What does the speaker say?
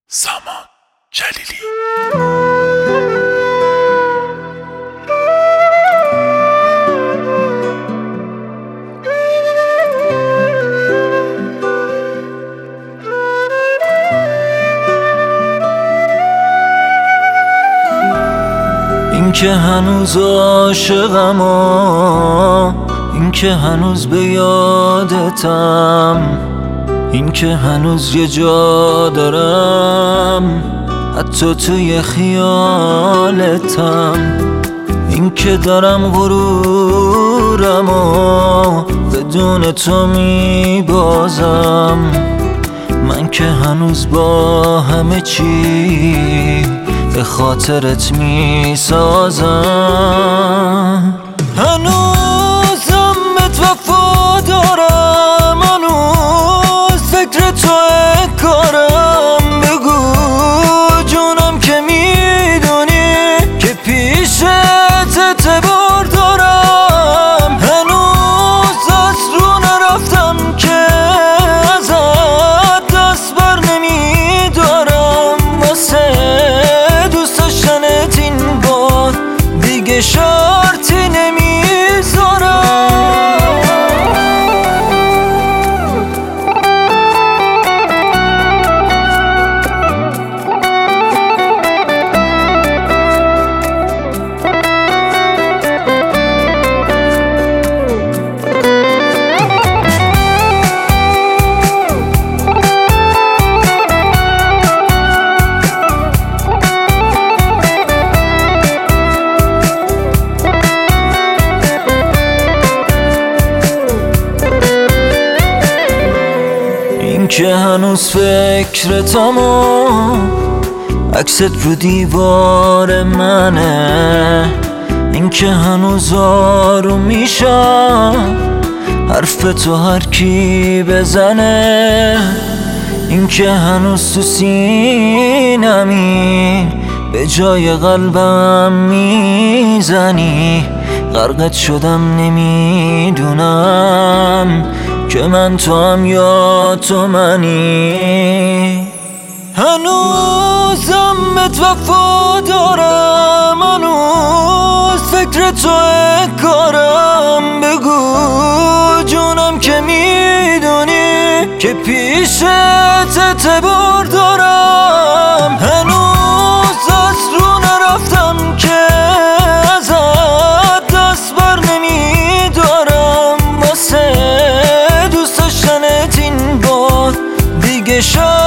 سامان جلیلی. این که هنوز عاشقم و این که هنوز به یادتم، این که هنوز یه جا دارم حتی توی خیالتم، این که دارم غرورم و بدون تو میبازم، من که هنوز با همه چی به خاطرت میسازم. هنوزم بهت وفا دارم، هنوز فکر توی کارم. بگو جونم که میدونی که پیشت اعتبار دارم. هنوز از رو نرفتم که ازت دست بر نمیدارم. واسه دوست داشتنت این بار دیگه شرطی نمیذارم. این که هنوز فکرتم و عکست رو دیوار منه، این که هنوز آروم میشم حرف تو هر کی بزنه، این که هنوز تو سینمی به جای قلبم میزنی. غرقت شدم نمیدونم که من تو هم یا تو منی. هنوزم بهت وفا دارم، هنوز فکر توی کارم. بگو جونم که میدونی که پیشت اعتبار دارم. هنوز از رو نرفتم که ازت دست بر نمیدارم. واسه دوست داشتنت این بار دیگه